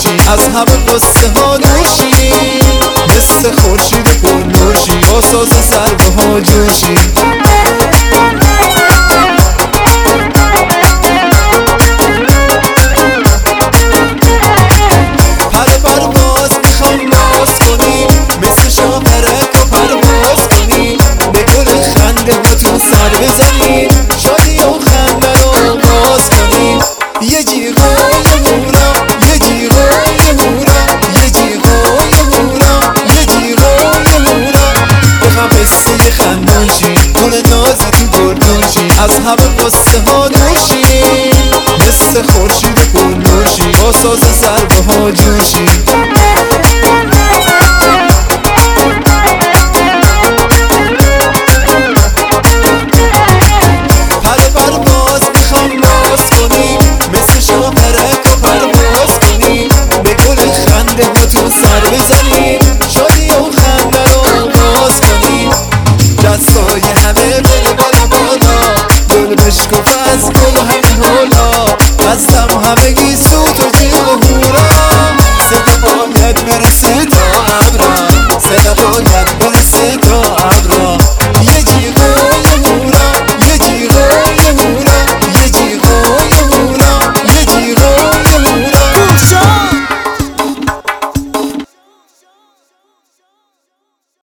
از همه قصه ها دوشی، مثل خورشید پرنورشی، با ساز سربه ها جوشی. پرواز میخوام ناز کنی، مثل شاپرک و پرواز کنی، به گل خنده هاتون سر بزنی، شادی و خنده رو آغاز کنی. یه جیغای هورا، یه جیغای هورا، یه جیغای هورا، یه جیغای هورا، بخوام قصه خندون شی، گل نازتون گردون شی، از همه قصه ها دوشی، مثل خورشید پرنورشی، با ساز سربه ها جوشی.